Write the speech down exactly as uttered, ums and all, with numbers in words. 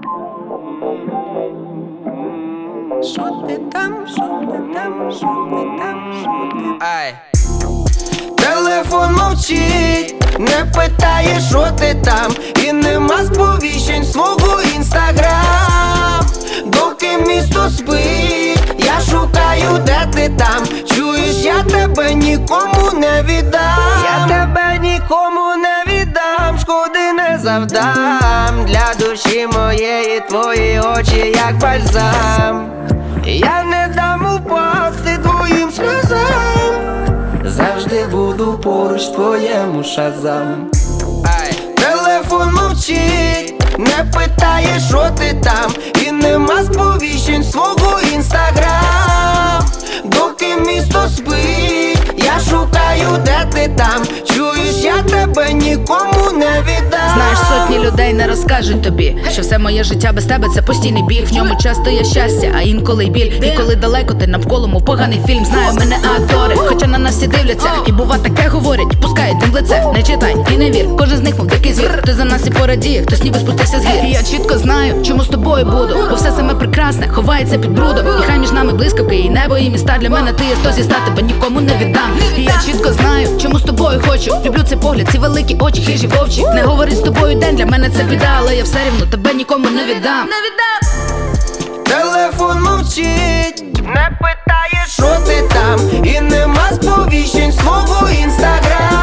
Що ти там, що ти там, що ти там, що ти там? Ай. Телефон мовчить, не питає, що ти там, і нема сповіщень свого інстаграм. Доки місто спить, я шукаю, де ти там. Чуєш, я тебе нікому не віддам. Я тебе нікому не віддам, шкоди не завдам. Для душі моєї твої очі як бальзам. Я не дам упасти твоїм сльозам. Завжди буду поруч твоєму шазам. Ай. Телефон мовчить, не питає, що ти там, і нема сповіщень свого інстаграм. Доки місто спить, я шукаю, де ти там. Чуєш, я тебе нікому не віддам. Знаєш, сотні людей не розкажуть тобі, що все моє життя без тебе це постійний біль. В ньому часто є щастя, а інколи й біль. І коли далеко ти навколо, мов поганий фільм. Знаю, ми не актори, хоча на нас всі дивляться. І бува таке говорять, пускають тим в лице. Не читай і не вір, кожен з них мов дикий звір. Хто за нас і порадіє, хтось ніби спустився з гір. І я чітко знаю, чому з тобою буду, бо все саме прекрасне ховається під брудом. І хай між нами блискавки, і небо, і міста. Для мене ти є сто зі ста, тебе нікому не віддам. І я чітко знаю, чому з тобою хочу. Люблю цей погляд, ці великі очі, хижі вовчі. Не говорить з тобою день, для мене це біда, але я все рівно тебе нікому не віддам. Телефон мовчить, не питає, що ти там, і нема сповіщень свого інстаграм.